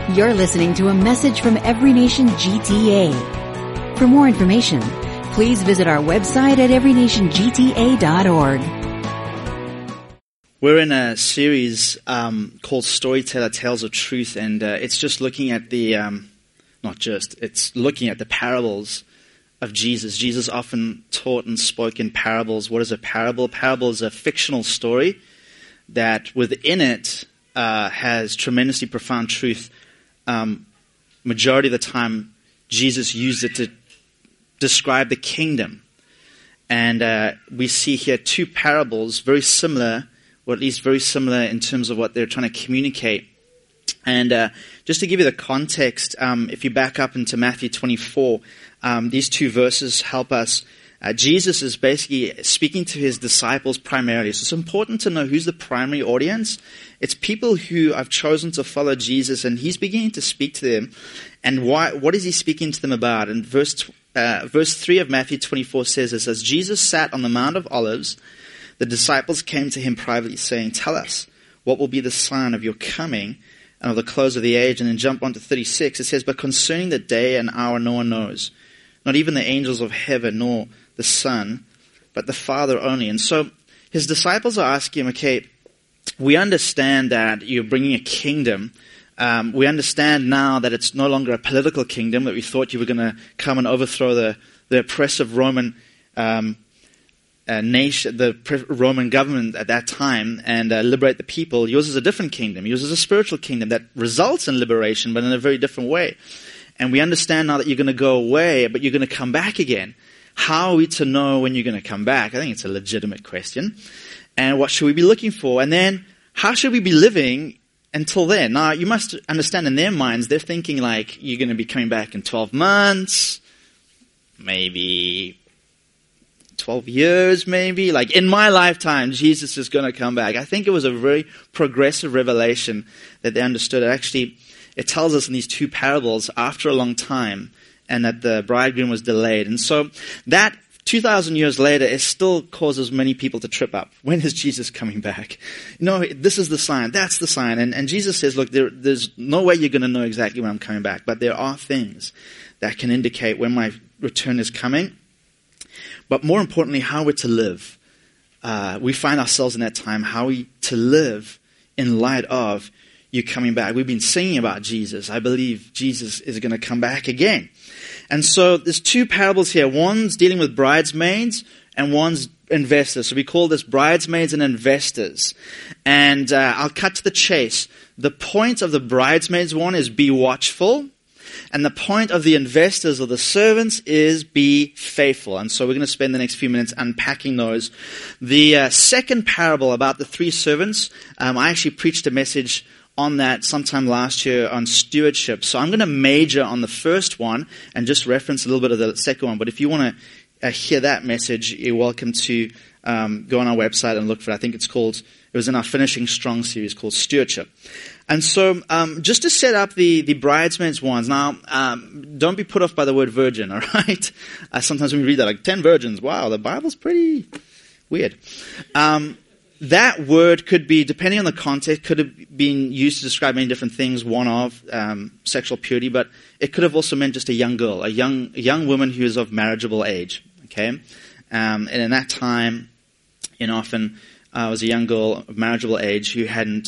You're listening to a message from Every Nation GTA. For more information, please visit our website at everynationgta.org. We're in a series called Storyteller Tales of Truth, and it's just looking at it's looking at the parables of Jesus. Jesus often taught and spoke in parables. What is a parable? A parable is a fictional story that within it has tremendously profound truth. Majority of the time, Jesus used it to describe the kingdom. And we see here two parables, very similar, or at least very similar in terms of what they're trying to communicate. And just to give you the context, if you back up into Matthew 24, these two verses help us. Jesus is basically speaking to his disciples primarily. So it's important to know who's the primary audience. It's people who have chosen to follow Jesus, and he's beginning to speak to them. And what is he speaking to them about? And verse 3 of Matthew 24 says this: as Jesus sat on the Mount of Olives, the disciples came to him privately, saying, "Tell us, what will be the sign of your coming and of the close of the age?" And then jump on to 36. It says, "But concerning the day and hour no one knows, not even the angels of heaven, nor the Son, but the Father only." And so his disciples are asking him, okay, we understand that you're bringing a kingdom. We understand now that it's no longer a political kingdom, that we thought you were going to come and overthrow the oppressive Roman nation, the Roman government at that time, and liberate the people. Yours is a different kingdom. Yours is a spiritual kingdom that results in liberation, but in a very different way. And we understand now that you're going to go away, but you're going to come back again. How are we to know when you're going to come back? I think it's a legitimate question. And what should we be looking for? And then, how should we be living until then? Now, you must understand, in their minds, they're thinking like, you're going to be coming back in 12 months, maybe 12 years, maybe. Like, in my lifetime, Jesus is going to come back. I think it was a very progressive revelation that they understood. Actually, it tells us in these two parables, after a long time, and that the bridegroom was delayed. And so that 2,000 years later, it still causes many people to trip up. When is Jesus coming back? This is the sign. That's the sign. And Jesus says, look, there's no way you're going to know exactly when I'm coming back, but there are things that can indicate when my return is coming. But more importantly, how we're to live. We find ourselves in that time, how we to live in light of you coming back. We've been singing about Jesus. I believe Jesus is going to come back again. And so there's two parables here. One's dealing with bridesmaids and one's investors. So we call this bridesmaids and investors. And I'll cut to the chase. The point of the bridesmaids one is be watchful. And the point of the investors or the servants is be faithful. And so we're going to spend the next few minutes unpacking those. The second parable about the three servants, I actually preached a message on that sometime last year on stewardship. So I'm going to major on the first one and just reference a little bit of the second one. But if you want to hear that message, you're welcome to go on our website and look for it. I think it was in our Finishing Strong series called Stewardship. And so just to set up the bridesmaids ones. Now, don't be put off by the word virgin, all right? Sometimes when we read that, like 10 virgins, wow, the Bible's pretty weird. That word could be, depending on the context, could have been used to describe many different things. One of sexual purity, but it could have also meant just a young girl, a young woman who is of marriageable age. Okay, and in that time, often was a young girl of marriageable age who hadn't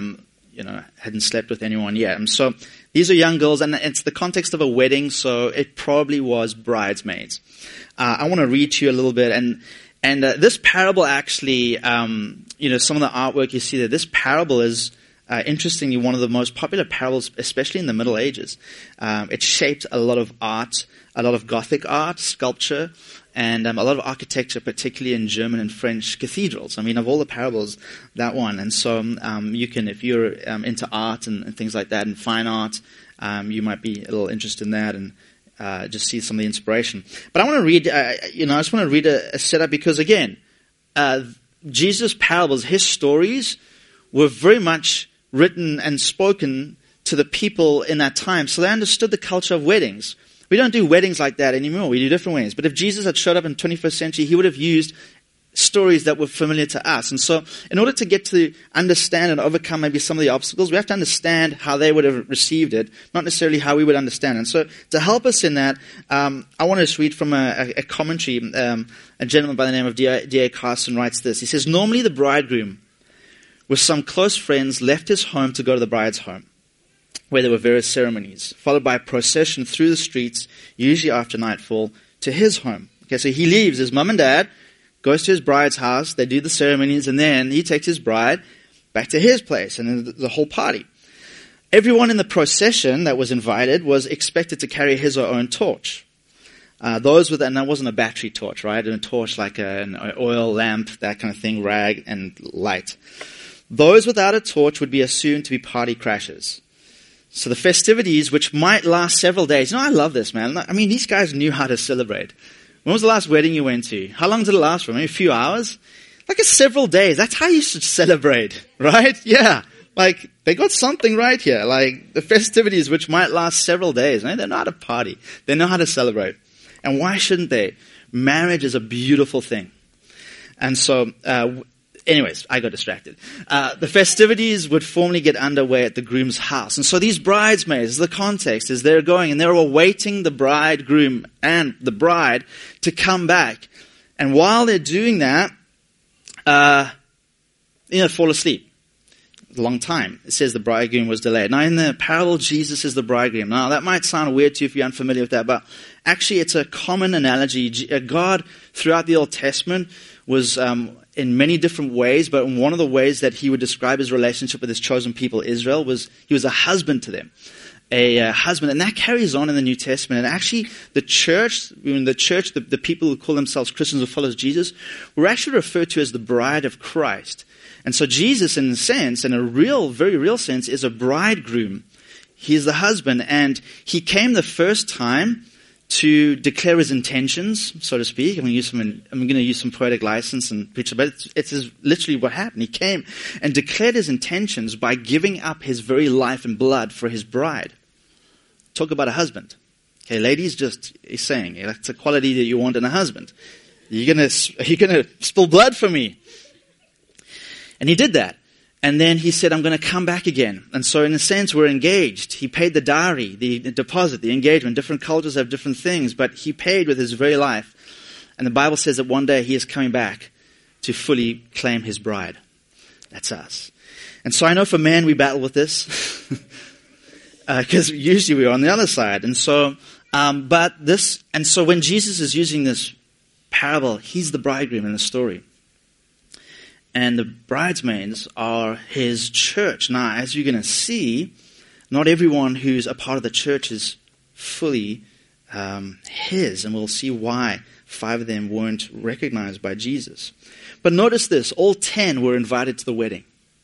slept with anyone yet. And so these are young girls, and it's the context of a wedding, so it probably was bridesmaids. I want to read to you a little bit, and this parable actually, some of the artwork you see there, this parable is, interestingly, one of the most popular parables, especially in the Middle Ages. It shaped a lot of art, a lot of Gothic art, sculpture, and a lot of architecture, particularly in German and French cathedrals. I mean, of all the parables, that one. And so you can, if you're into art and things like that, and fine art, you might be a little interested in that, and just see some of the inspiration. But I want to read, I just want to read a setup because, again, Jesus' parables, his stories, were very much written and spoken to the people in that time. So they understood the culture of weddings. We don't do weddings like that anymore. We do different weddings. But if Jesus had showed up in the 21st century, he would have used stories that were familiar to us. And so in order to get to understand and overcome maybe some of the obstacles, we have to understand how they would have received it, not necessarily how we would understand. And so to help us in that, I want to just read from a commentary. A gentleman by the name of D.A. Carson writes this. He says, normally the bridegroom with some close friends left his home to go to the bride's home, where there were various ceremonies, followed by a procession through the streets, usually after nightfall, to his home. Okay, so he leaves his mum and dad, goes to his bride's house, they do the ceremonies, and then he takes his bride back to his place, and then the whole party. Everyone in the procession that was invited was expected to carry his or own torch. And that wasn't a battery torch, right? A torch like an oil lamp, that kind of thing, rag and light. Those without a torch would be assumed to be party crashers. So the festivities, which might last several days. I love this, man. I mean, these guys knew how to celebrate. When was the last wedding you went to? How long did it last for? Maybe a few hours? Like it's several days. That's how you should celebrate, right? Yeah. Like, they got something right here. Like, the festivities, which might last several days. Right? They know how to party. They know how to celebrate. And why shouldn't they? Marriage is a beautiful thing. And so, anyways, I got distracted. The festivities would formally get underway at the groom's house. And so these bridesmaids, the context is they're going and they're awaiting the bridegroom and the bride to come back. And while they're doing that, fall asleep. A long time. It says the bridegroom was delayed. Now in the parable, Jesus is the bridegroom. Now that might sound weird to you if you're unfamiliar with that, but actually it's a common analogy. God, throughout the Old Testament, was in many different ways, but one of the ways that he would describe his relationship with his chosen people, Israel, was he was a husband to them. A husband, and that carries on in the New Testament. And actually, the church, the people who call themselves Christians or follows Jesus, were actually referred to as the bride of Christ. And so Jesus, in a sense, in a very real sense, is a bridegroom. He is the husband, and he came the first time to declare his intentions, so to speak. I'm going to use some poetic license and preach about it. It's literally what happened. He came and declared his intentions by giving up his very life and blood for his bride. Talk about a husband. Okay, ladies, he's saying, that's a quality that you want in a husband. You're going to spill blood for me. And he did that. And then he said, I'm going to come back again. And so in a sense, we're engaged. He paid the dowry, the deposit, the engagement. Different cultures have different things, but he paid with his very life. And the Bible says that one day he is coming back to fully claim his bride. That's us. And so I know for men, we battle with this. Because usually we're on the other side. And so, so when Jesus is using this parable, he's the bridegroom in the story. And the bridesmaids are his church. Now, as you're going to see, not everyone who's a part of the church is fully his. And we'll see why 5 of them weren't recognized by Jesus. But notice this, all 10 were invited to the wedding.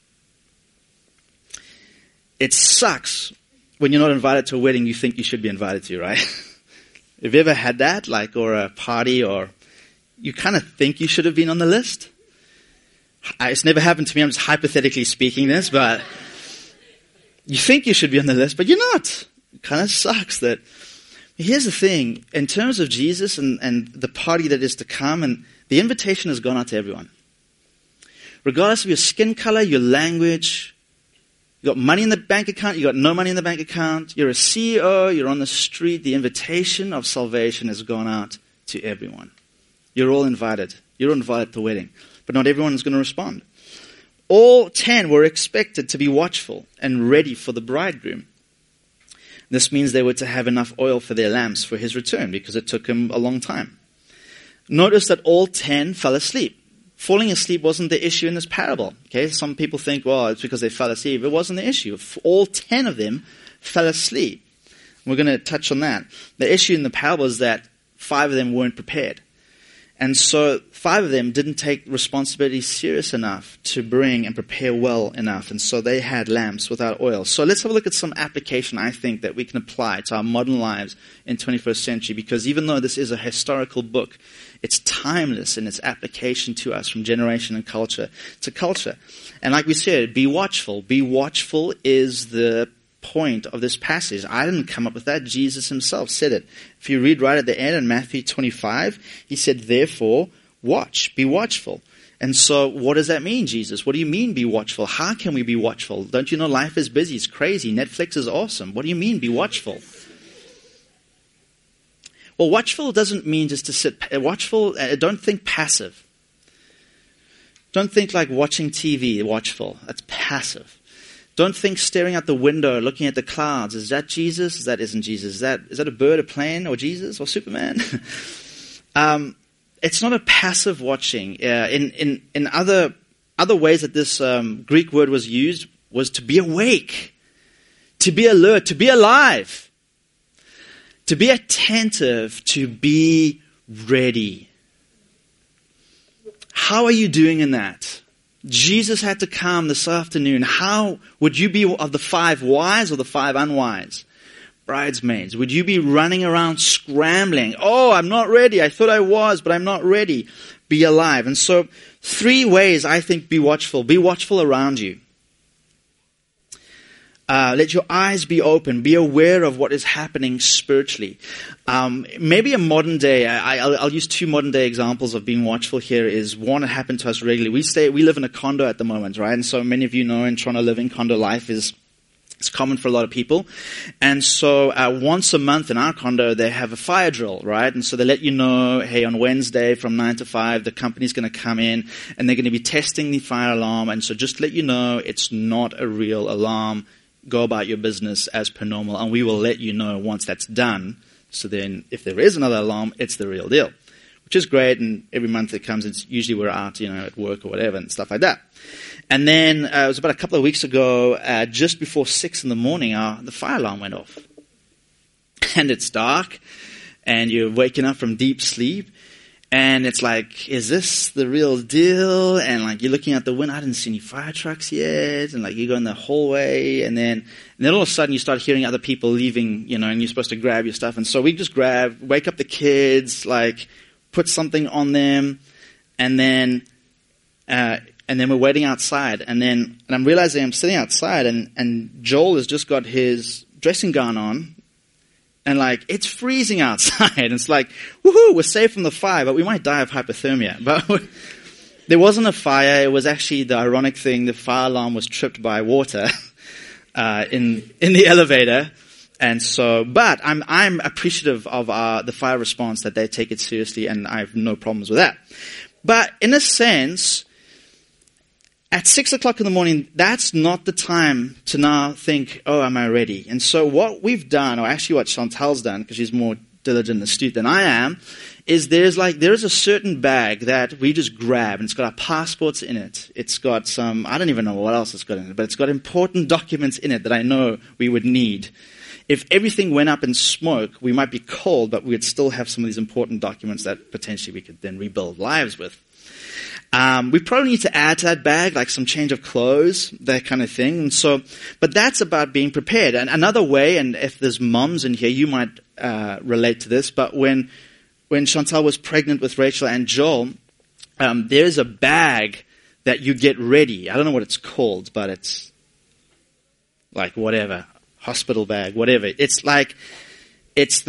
It sucks when you're not invited to a wedding you think you should be invited to, right? Have you ever had that? Or a party, or you kind of think you should have been on the list? It's never happened to me. I'm just hypothetically speaking this, but you think you should be on the list, but you're not. It kind of sucks that. Here's the thing. In terms of Jesus and the party that is to come, and the invitation has gone out to everyone. Regardless of your skin color, your language, you got money in the bank account, you got no money in the bank account, you're a CEO, you're on the street, the invitation of salvation has gone out to everyone. You're all invited. You're invited to the wedding. But not everyone is going to respond. All 10 were expected to be watchful and ready for the bridegroom. This means they were to have enough oil for their lamps for his return, because it took him a long time. Notice that all 10 fell asleep. Falling asleep wasn't the issue in this parable. Okay, some people think, well, it's because they fell asleep. It wasn't the issue. All 10 of them fell asleep. We're going to touch on that. The issue in the parable is that 5 of them weren't prepared. And so 5 of them didn't take responsibility serious enough to bring and prepare well enough. And so they had lamps without oil. So let's have a look at some application, I think, that we can apply to our modern lives in 21st century. Because even though this is a historical book, it's timeless in its application to us from generation and culture to culture. And like we said, be watchful. Be watchful is the point of this passage. I didn't come up with that. Jesus himself said it. If you read right at the end in Matthew 25, he said, therefore, watch, be watchful. And so what does that mean, Jesus? What do you mean be watchful? How can we be watchful? Don't you know life is busy, it's crazy, Netflix is awesome. What do you mean be watchful? Well, watchful doesn't mean just to sit. Watchful, don't think passive. Don't think like watching TV, watchful. That's passive. Don't think staring out the window, looking at the clouds. Is that Jesus? That isn't Jesus. Is that a bird, a plane, or Jesus, or Superman? It's not a passive watching. In other ways that this Greek word was used was to be awake, to be alert, to be alive, to be attentive, to be ready. How are you doing in that? Jesus had to come this afternoon. How would you be of the 5 wise or the 5 unwise? Bridesmaids, would you be running around scrambling? Oh, I'm not ready. I thought I was, but I'm not ready. Be alive. And so 3 ways I think be watchful. Be watchful around you. Let your eyes be open. Be aware of what is happening spiritually. Maybe a modern day, I'll use 2 modern day examples of being watchful here. Is one that happened to us regularly. We live in a condo at the moment, right? And so many of you know in Toronto living, condo life is it's common for a lot of people. And so once a month in our condo, they have a fire drill, right? And so they let you know, hey, on Wednesday from 9 to 5, the company's going to come in and they're going to be testing the fire alarm. And so just let you know, it's not a real alarm. Go about your business as per normal. And we will let you know once that's done. So then if there is another alarm, it's the real deal. Which is great. And every month it comes, it's usually we're out, at work or whatever and stuff like that. And then it was about a couple of weeks ago, just before 6 in the morning, the fire alarm went off. And it's dark, and you're waking up from deep sleep, and it's like, is this the real deal? And like you're looking out the window, I didn't see any fire trucks yet, and like you go in the hallway, and then all of a sudden you start hearing other people leaving, and you're supposed to grab your stuff. And so we just wake up the kids, like put something on them, and then we're waiting outside, and I'm realizing I'm sitting outside, and Joel has just got his dressing gown on, and like it's freezing outside. And it's like, woohoo, we're safe from the fire, but we might die of hypothermia. But there wasn't a fire. It was actually the ironic thing: the fire alarm was tripped by water in the elevator. And so, but I'm appreciative of the fire response, that they take it seriously, and I have no problems with that. But in a sense, at 6 o'clock in the morning, that's not the time to now think, oh, am I ready? And so what we've done, or actually what Chantal's done, because she's more diligent and astute than I am, is there is a certain bag that we just grab, and it's got our passports in it. It's got some, I don't even know what else it's got in it, but it's got important documents in it that I know we would need. If everything went up in smoke, we might be cold, but we would still have some of these important documents that potentially we could then rebuild lives with. We probably need to add to that bag, like some change of clothes, that kind of thing. And so, but that's about being prepared. And another way, and if there's mums in here, you might relate to this, but when Chantal was pregnant with Rachel and Joel, there's a bag that you get ready. I don't know what it's called, but it's like whatever, hospital bag, whatever. It's like, that's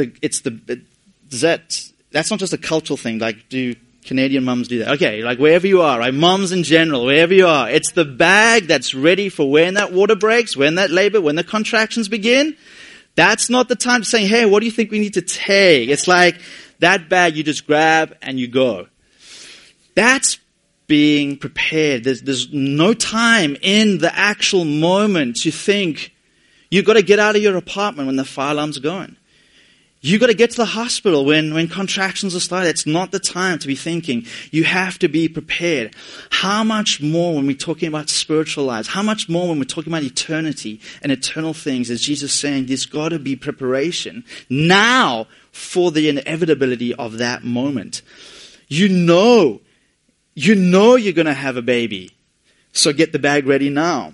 not just a cultural thing. Like, do Canadian mums do that? Okay, like wherever you are, right? Mums in general, wherever you are, it's the bag that's ready for when that water breaks, when that labor, when the contractions begin. That's not the time to say, hey, what do you think we need to take? It's like that bag you just grab and you go. That's being prepared. There's no time in the actual moment to think. You've got to get out of your apartment when the fire alarm's going. You've got to get to the hospital when contractions are started. It's not the time to be thinking. You have to be prepared. How much more when we're talking about spiritual lives? How much more when we're talking about eternity and eternal things? Is Jesus saying there's got to be preparation now for the inevitability of that moment. You know you're going to have a baby. So get the bag ready now.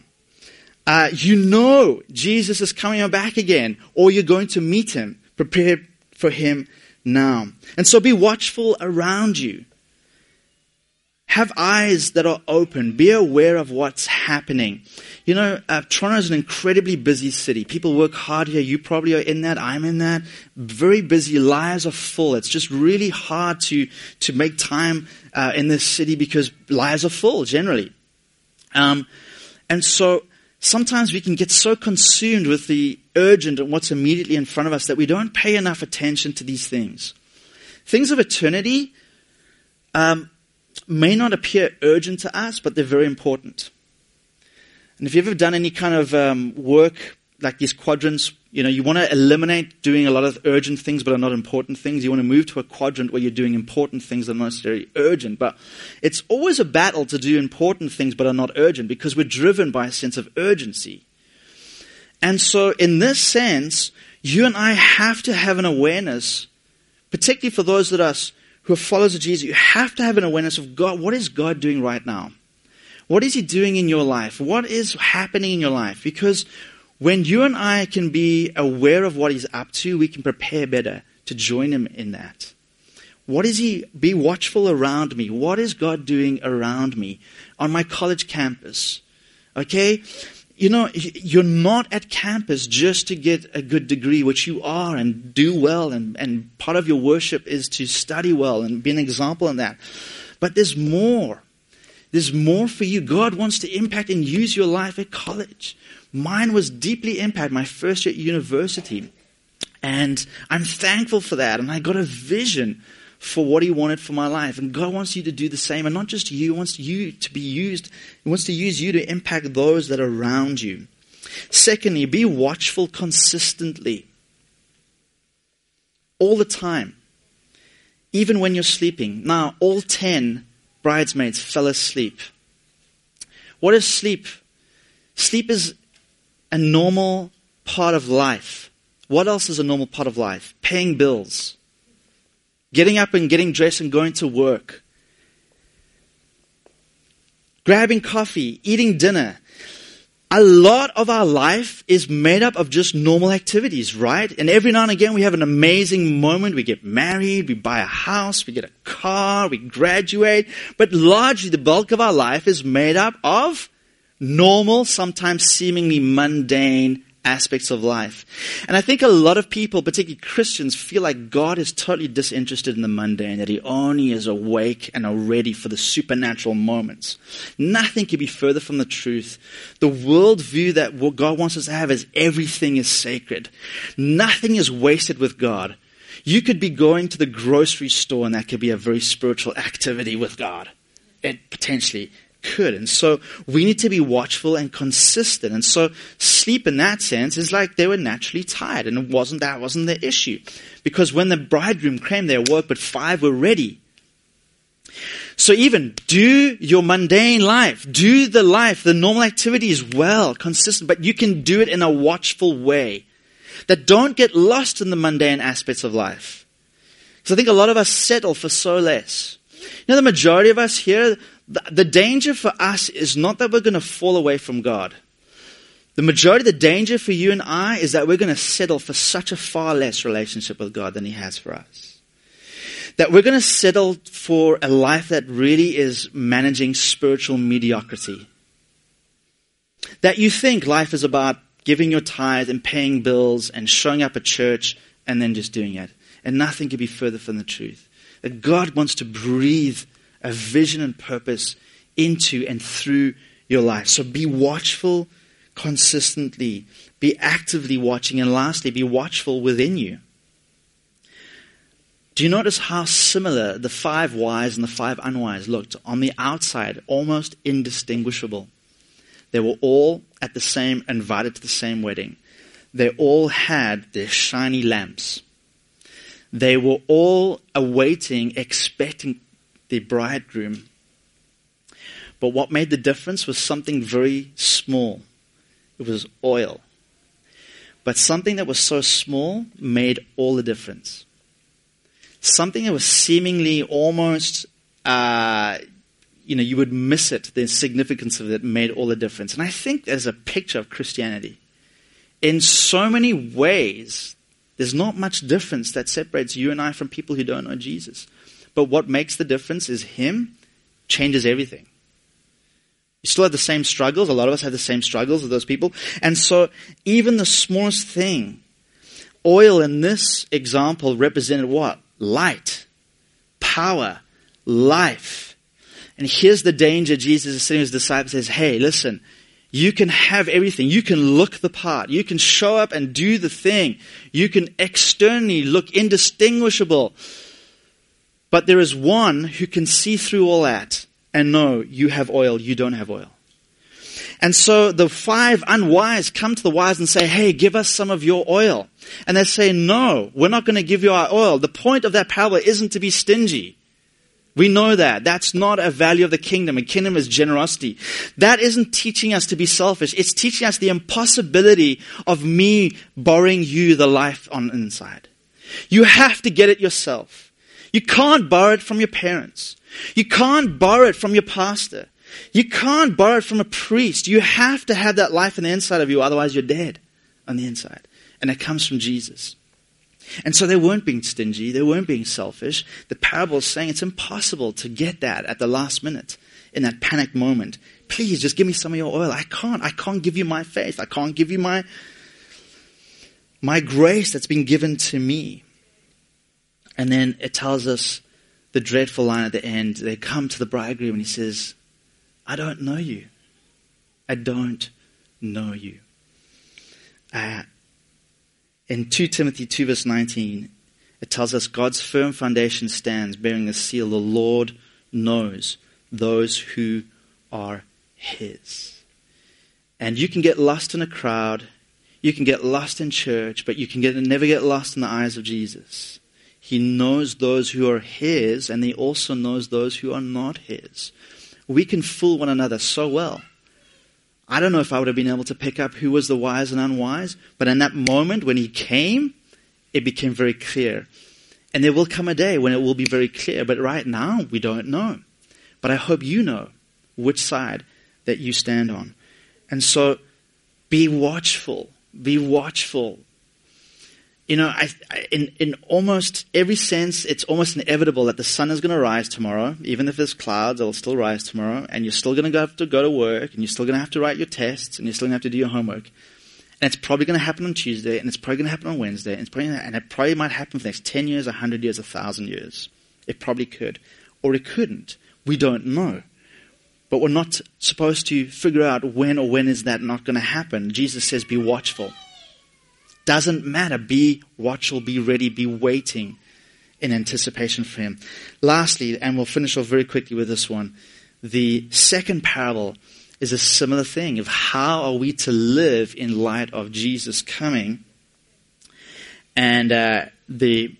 Jesus is coming back again, or you're going to meet him. Prepare for him now. And so be watchful around you. Have eyes that are open. Be aware of what's happening. You know, Toronto is an incredibly busy city. People work hard here. You probably are in that. I'm in that. Very busy. Lives are full. It's just really hard to make time in this city because lives are full generally. And so sometimes we can get so consumed with the urgent and what's immediately in front of us that we don't pay enough attention to these things. Things of eternity may not appear urgent to us, but they're very important. And if you've ever done any kind of work like these quadrants, you know, you want to eliminate doing a lot of urgent things but are not important things. You want to move to a quadrant where you're doing important things that are not necessarily urgent. But it's always a battle to do important things but are not urgent because we're driven by a sense of urgency. And so in this sense, you and I have to have an awareness, particularly for those of us who are followers of Jesus, you have to have an awareness of God. What is God doing right now? What is He doing in your life? What is happening in your life? Because when you and I can be aware of what He's up to, we can prepare better to join Him in that. What is He? Be watchful around me. What is God doing around me on my college campus? Okay? You know, you're not at campus just to get a good degree, which you are, and do well, and part of your worship is to study well and be an example in that. But there's more. There's more for you. God wants to impact and use your life at college. Mine was deeply impacted my first year at university. And I'm thankful for that. And I got a vision for what He wanted for my life. And God wants you to do the same. And not just you, He wants you to be used. He wants to use you to impact those that are around you. Secondly, be watchful consistently. All the time. Even when you're sleeping. Now, all 10 bridesmaids fell asleep. What is sleep? Sleep is a normal part of life. What else is a normal part of life? Paying bills. Getting up and getting dressed and going to work. Grabbing coffee, eating dinner. A lot of our life is made up of just normal activities, right? And every now and again we have an amazing moment. We get married, we buy a house, we get a car, we graduate. But largely the bulk of our life is made up of normal, sometimes seemingly mundane aspects of life. And I think a lot of people, particularly Christians, feel like God is totally disinterested in the mundane, that He only is awake and are ready for the supernatural moments. Nothing could be further from the truth. The worldview that what God wants us to have is everything is sacred. Nothing is wasted with God. You could be going to the grocery store and that could be a very spiritual activity with God. It potentially could. And so we need to be watchful and consistent. And so sleep in that sense is like they were naturally tired. And that wasn't the issue. Because when the bridegroom came, they awoke, but 5 were ready. So even do your mundane life. Do the normal activities well, consistent. But you can do it in a watchful way. That don't get lost in the mundane aspects of life. Because I think a lot of us settle for so less. You know, the majority of us here, the danger for us is not that we're going to fall away from God. The majority of the danger for you and I is that we're going to settle for such a far less relationship with God than He has for us. That we're going to settle for a life that really is managing spiritual mediocrity. That you think life is about giving your tithe and paying bills and showing up at church and then just doing it. And nothing could be further from the truth. That God wants to breathe a vision and purpose into and through your life. So be watchful consistently. Be actively watching. And lastly, be watchful within you. Do you notice how similar the 5 wise and the 5 unwise looked? On the outside, almost indistinguishable. They were all at the same, invited to the same wedding. They all had their shiny lamps. They were all awaiting, expecting the bridegroom. But what made the difference was something very small. It was oil. But something that was so small made all the difference. Something that was seemingly almost, you would miss it, the significance of it made all the difference. And I think there's a picture of Christianity. In so many ways, there's not much difference that separates you and I from people who don't know Jesus. But what makes the difference is Him changes everything. You still have the same struggles. A lot of us have the same struggles with those people. And so even the smallest thing, oil in this example represented what? Light, power, life. And here's the danger. Jesus is sitting with his disciples and says, hey, listen, you can have everything. You can look the part. You can show up and do the thing. You can externally look indistinguishable. But there is one who can see through all that and know you have oil, you don't have oil. And so the 5 unwise come to the wise and say, hey, give us some of your oil. And they say, no, we're not going to give you our oil. The point of that parable isn't to be stingy. We know that. That's not a value of the kingdom. A kingdom is generosity. That isn't teaching us to be selfish. It's teaching us the impossibility of me borrowing you the life on the inside. You have to get it yourself. You can't borrow it from your parents. You can't borrow it from your pastor. You can't borrow it from a priest. You have to have that life on the inside of you, otherwise you're dead on the inside. And it comes from Jesus. And so they weren't being stingy. They weren't being selfish. The parable is saying it's impossible to get that at the last minute, in that panic moment. Please, just give me some of your oil. I can't give you my faith. I can't give you my grace that's been given to me. And then it tells us the dreadful line at the end. They come to the bridegroom and he says, I don't know you. I don't know you. In 2 Timothy 2 verse 19, it tells us God's firm foundation stands bearing the seal. The Lord knows those who are his. And you can get lost in a crowd. You can get lost in church, but you can never get lost in the eyes of Jesus. He knows those who are his, and he also knows those who are not his. We can fool one another so well. I don't know if I would have been able to pick up who was the wise and unwise, but in that moment when he came, it became very clear. And there will come a day when it will be very clear, but right now we don't know. But I hope you know which side that you stand on. And so be watchful. Be watchful. You know, in almost every sense, it's almost inevitable that the sun is going to rise tomorrow. Even if there's clouds, it will still rise tomorrow. And you're still going to have to go to work. And you're still going to have to write your tests. And you're still going to have to do your homework. And it's probably going to happen on Tuesday. And it's probably going to happen on Wednesday. And it probably might happen for the next 10 years, 100 years, 1,000 years. It probably could. Or it couldn't. We don't know. But we're not supposed to figure out when is that not going to happen. Jesus says, be watchful. Doesn't matter. Be watchful, be ready, be waiting in anticipation for him. Lastly, and we'll finish off very quickly with this one, the second parable is a similar thing of how are we to live in light of Jesus coming. And the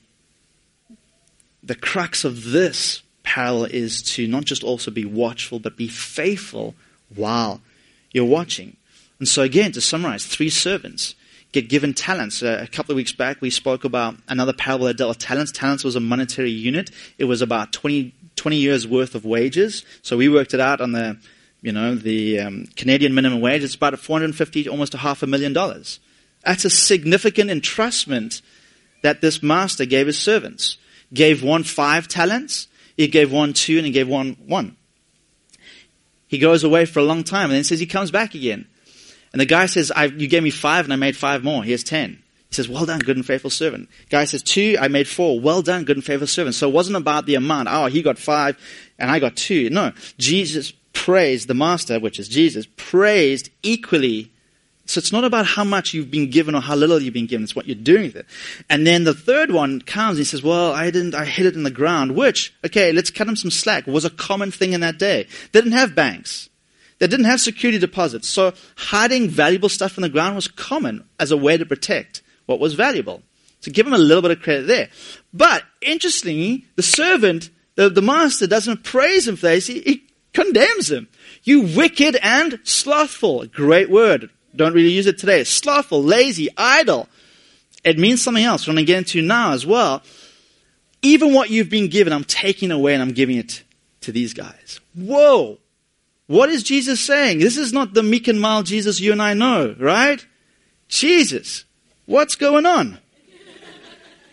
crux of this parable is to not just also be watchful, but be faithful while you're watching. And so again, to summarize, 3 servants get given talents. A couple of weeks back, we spoke about another parable that dealt with talents. Talents was a monetary unit. It was about 20 years worth of wages. So we worked it out on the Canadian minimum wage. It's about $450,000, almost $500,000. That's a significant entrustment that this master gave his servants. Gave one 5 talents. He gave one 2, and he gave one 1. He goes away for a long time, and then says he comes back again. And the guy says, you gave me 5 and I made 5 more. Here's 10. He says, well done, good and faithful servant. Guy says, 2, I made 4. Well done, good and faithful servant. So it wasn't about the amount. Oh, he got 5 and I got 2. No, Jesus praised, the master, which is Jesus, praised equally. So it's not about how much you've been given or how little you've been given. It's what you're doing with it. And then the third one comes and he says, well, I hid it in the ground, which, okay, let's cut him some slack, was a common thing in that day. They didn't have banks. They didn't have security deposits. So hiding valuable stuff in the ground was common as a way to protect what was valuable. So give him a little bit of credit there. But interestingly, the servant, the master doesn't praise him for this. He condemns him. You wicked and slothful. Great word. Don't really use it today. Slothful, lazy, idle. It means something else. We're going to get into now as well. Even what you've been given, I'm taking away and I'm giving it to these guys. Whoa. What is Jesus saying? This is not the meek and mild Jesus you and I know, right? Jesus, what's going on?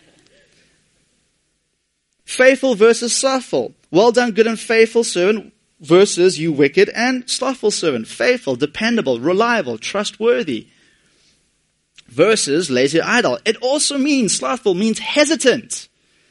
Faithful versus slothful. Well done, good and faithful servant. versus you wicked and slothful servant, faithful, dependable, reliable, trustworthy, versus lazy idle. It also means, slothful means hesitant.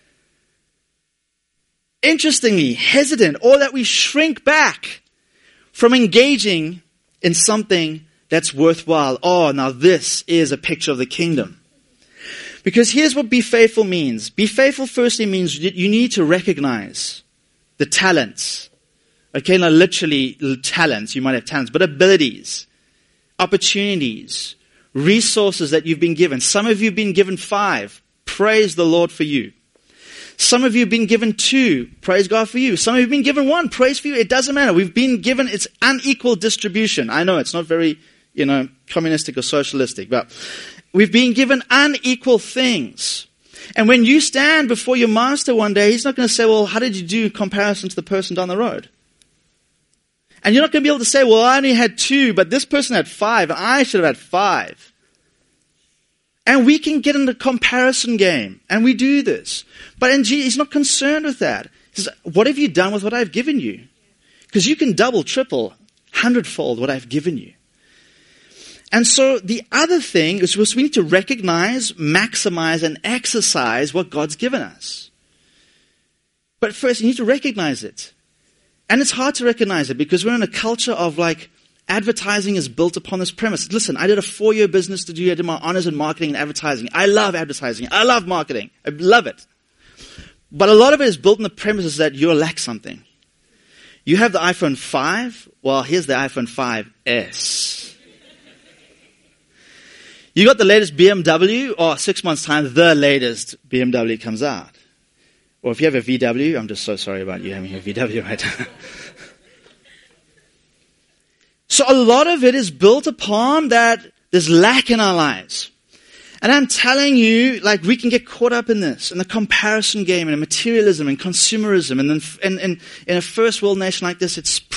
Interestingly, hesitant, or that we shrink back from engaging in something that's worthwhile. Oh, now this is a picture of the kingdom. Because here's what be faithful means. Be faithful firstly means you need to recognize the talents. Okay, not literally talents, you might have talents, but abilities, opportunities, resources that you've been given. Some of you have been given 5. Praise the Lord for you. Some of you have been given 2. Praise God for you. Some of you have been given 1. Praise for you. It doesn't matter. We've been given, it's unequal distribution. I know it's not very, communistic or socialistic, but we've been given unequal things. And when you stand before your master one day, he's not going to say, well, how did you do in comparison to the person down the road? And you're not going to be able to say, well, I only had 2, but this person had 5, and I should have had 5. And we can get in the comparison game, and we do this. But he's not concerned with that. He says, what have you done with what I've given you? Because you can double, triple, 100-fold what I've given you. And so the other thing is we need to recognize, maximize, and exercise what God's given us. But first, you need to recognize it. And it's hard to recognize it because we're in a culture of advertising is built upon this premise. Listen, I did a 4-year business degree. I did my honors in marketing and advertising. I love advertising. I love marketing. I love it. But a lot of it is built on the premises that you lack something. You have the iPhone 5. Well, here's the iPhone 5S. You got the latest BMW. Or 6 months' time, the latest BMW comes out. Or if you have a VW, I'm just so sorry about you having a VW right now. So a lot of it is built upon that there's lack in our lives. And I'm telling you, we can get caught up in this, in the comparison game, and materialism, and consumerism, and then in a first world nation like this, it's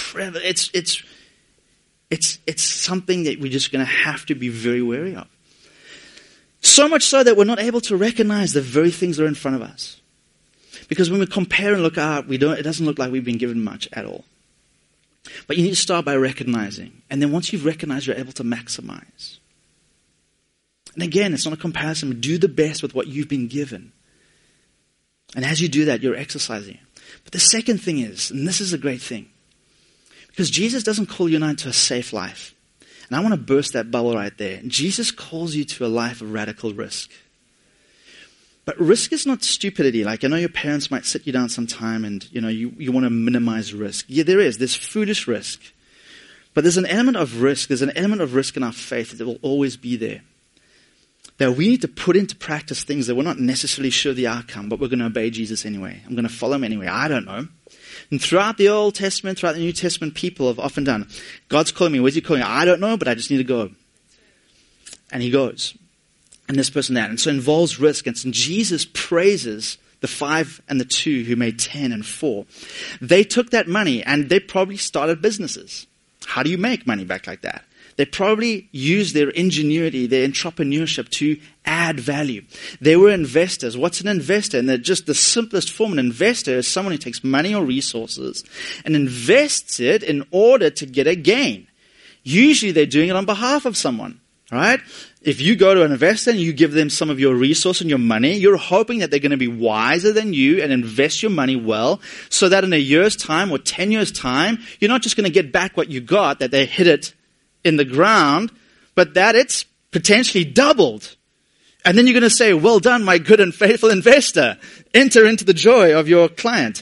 something that we're just going to have to be very wary of. So much so that we're not able to recognize the very things that are in front of us. Because when we compare and look out, it doesn't look like we've been given much at all. But you need to start by recognizing. And then once you've recognized, you're able to maximize. And again, it's not a comparison. Do the best with what you've been given. And as you do that, you're exercising. But the second thing is, and this is a great thing, because Jesus doesn't call you and I to a safe life. And I want to burst that bubble right there. Jesus calls you to a life of radical risk. But risk is not stupidity. I know your parents might sit you down sometime and, you want to minimize risk. Yeah, there is. There's foolish risk. But there's an element of risk. There's an element of risk in our faith that will always be there. That we need to put into practice things that we're not necessarily sure the outcome, but we're going to obey Jesus anyway. I'm going to follow him anyway. I don't know. And throughout the Old Testament, throughout the New Testament, people have often done, God's calling me. Where's he calling me? I don't know, but I just need to go. And he goes. And this person that. And so it involves risk. And so Jesus praises the 5 and the 2 who made 10 and 4. They took that money and they probably started businesses. How do you make money back like that? They probably used their ingenuity, their entrepreneurship to add value. They were investors. What's an investor? And just the simplest form, an investor is someone who takes money or resources and invests it in order to get a gain. Usually they're doing it on behalf of someone, right? If you go to an investor and you give them some of your resource and your money, you're hoping that they're going to be wiser than you and invest your money well so that in a year's time or 10 years' time, you're not just going to get back what you got, that they hit it in the ground, but that it's potentially doubled. And then you're going to say, well done, my good and faithful investor. Enter into the joy of your client.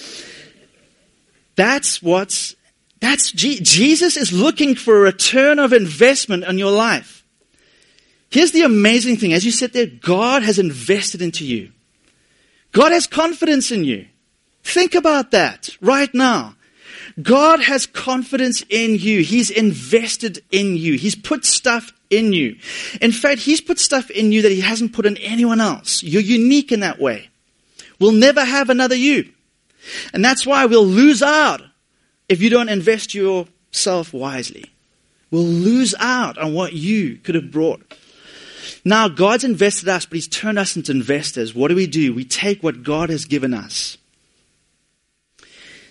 Jesus is looking for a return of investment on your life. Here's the amazing thing. As you sit there, God has invested into you. God has confidence in you. Think about that right now. God has confidence in you. He's invested in you. He's put stuff in you. In fact, he's put stuff in you that he hasn't put in anyone else. You're unique in that way. We'll never have another you. And that's why we'll lose out if you don't invest yourself wisely. We'll lose out on what you could have brought. Now, God's invested us, but he's turned us into investors. What do? We take what God has given us.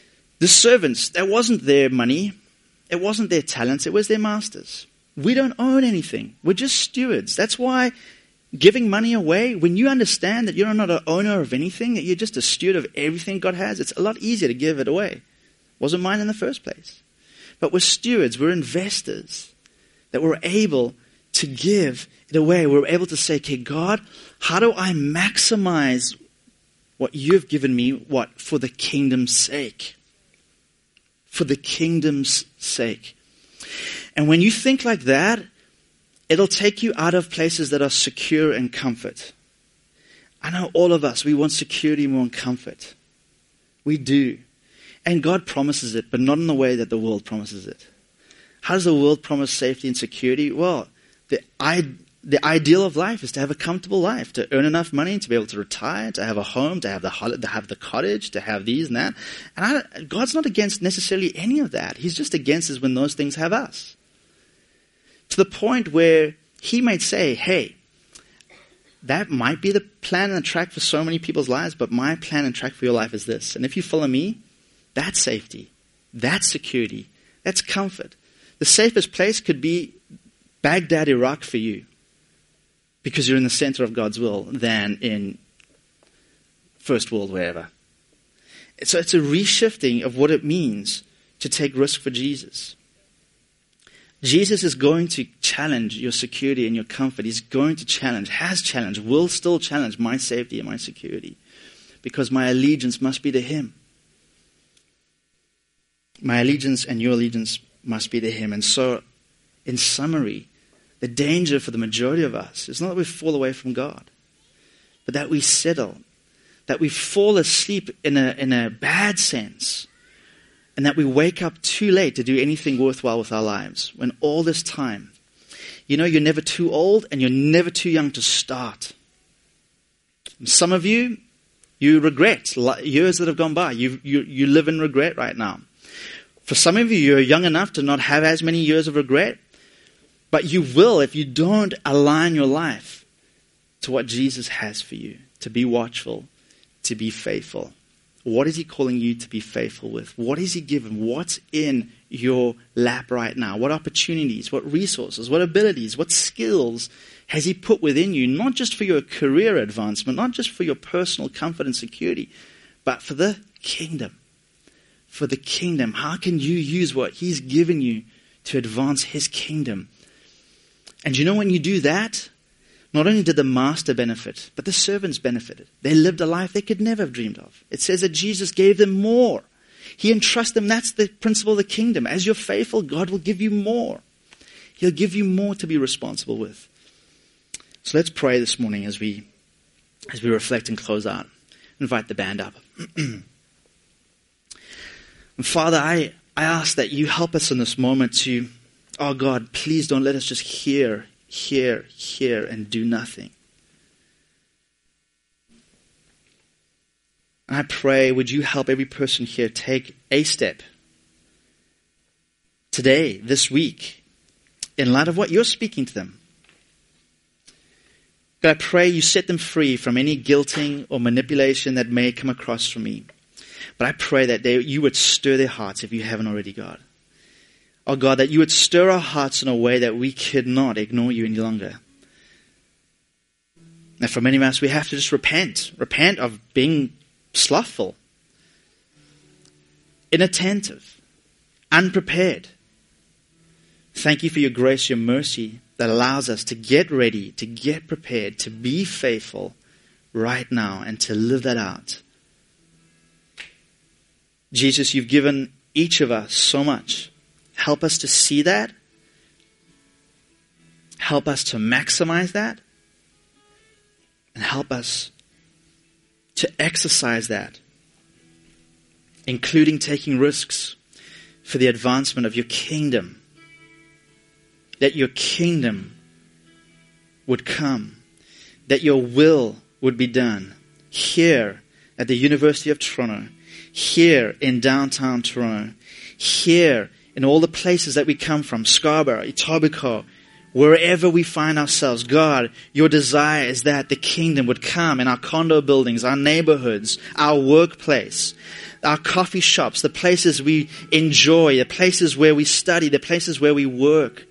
The servants, that wasn't their money. It wasn't their talents. It was their master's. We don't own anything. We're just stewards. That's why giving money away, when you understand that you're not an owner of anything, that you're just a steward of everything God has, it's a lot easier to give it away. It wasn't mine in the first place. But we're stewards. We're investors. That we're able to give it away. We're able to say, okay, God, how do I maximize what you've given me, for the kingdom's sake? For the kingdom's sake. And when you think like that, it'll take you out of places that are secure and comfort. I know all of us, we want security, we want comfort. We do. And God promises it, but not in the way that the world promises it. How does the world promise safety and security? Well, the ideal of life is to have a comfortable life, to earn enough money to be able to retire, to have a home, to have the cottage, to have these and that. And God's not against necessarily any of that. He's just against us when those things have us. To the point where he might say, hey, that might be the plan and the track for so many people's lives, but my plan and track for your life is this. And if you follow me, that's safety, that's security, that's comfort. The safest place could be Baghdad, Iraq for you, because you're in the center of God's will, than in First World, wherever. So it's a reshifting of what it means to take risk for Jesus. Jesus is going to challenge your security and your comfort. He's going to challenge, has challenged, will still challenge my safety and my security, because my allegiance must be to him. My allegiance and your allegiance must be to him. And so, in summary, the danger for the majority of us is not that we fall away from God, but that we settle, that we fall asleep in a bad sense, and that we wake up too late to do anything worthwhile with our lives. When all this time, you're never too old and you're never too young to start. And some of you regret years that have gone by. You live in regret right now. For some of you, you're young enough to not have as many years of regret, but you will if you don't align your life to what Jesus has for you, to be watchful, to be faithful. What is he calling you to be faithful with? What is he given? What's in your lap right now? What opportunities, what resources, what abilities, what skills has he put within you? Not just for your career advancement, not just for your personal comfort and security, but for the kingdom. For the kingdom. How can you use what he's given you to advance his kingdom? And when you do that, not only did the master benefit, but the servants benefited. They lived a life they could never have dreamed of. It says that Jesus gave them more. He entrusted them. That's the principle of the kingdom. As you're faithful, God will give you more. He'll give you more to be responsible with. So let's pray this morning as we reflect and close out. Invite the band up. And Father, I ask that you help us in this moment to, oh God, please don't let us just hear, and do nothing. I pray, would you help every person here take a step today, this week, in light of what you're speaking to them. God, I pray you set them free from any guilting or manipulation that may come across from me. But I pray that you would stir their hearts if you haven't already, God. Oh God, that you would stir our hearts in a way that we could not ignore you any longer. And for many of us, we have to just repent of being slothful, inattentive, unprepared. Thank you for your grace, your mercy that allows us to get ready, to get prepared, to be faithful right now and to live that out. Jesus, you've given each of us so much. Help us to see that. Help us to maximize that. And help us to exercise that, including taking risks for the advancement of your kingdom. That your kingdom would come. That your will would be done here at the University of Toronto, here in downtown Toronto, here in all the places that we come from, Scarborough, Etobicoke, Wherever we find ourselves, God, your desire is that the kingdom would come in our condo buildings, our neighborhoods, our workplace, our coffee shops, the places we enjoy, the places where we study, the places where we work.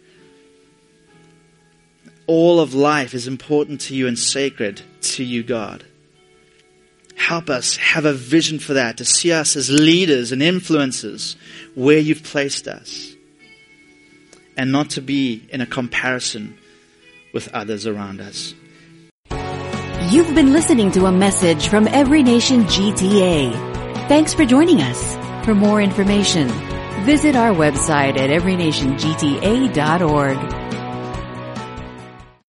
All of life is important to you and sacred to you, God. Help us have a vision for that, to see us as leaders and influencers where you've placed us, and not to be in a comparison with others around us. You've been listening to a message from Every Nation GTA. Thanks for joining us. For more information, visit our website at everynationgta.org.